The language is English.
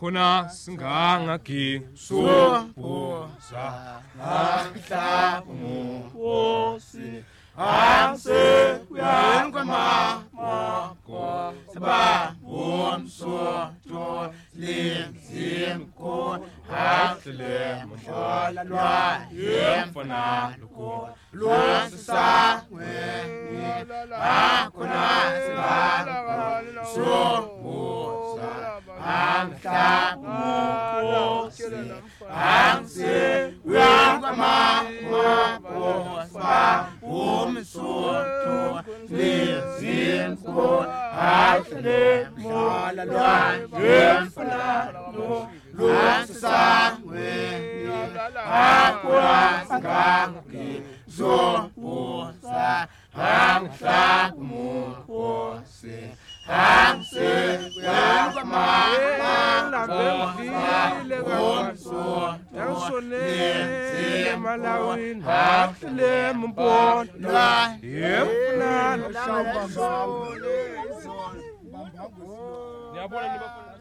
khona singangagi sobuza amhlamusi ase uyankama mako saba umsoto limzimko hakle mshala lwa yemfana luko lwasa weni akona saba sobuza amhlamusi ase uyankama mako saba umsoto limzimko hakle mshala lwa yemfana luko lwasa weni akona saba sobuza amhlamusi ase uyankama malawin hakle mbon la yemna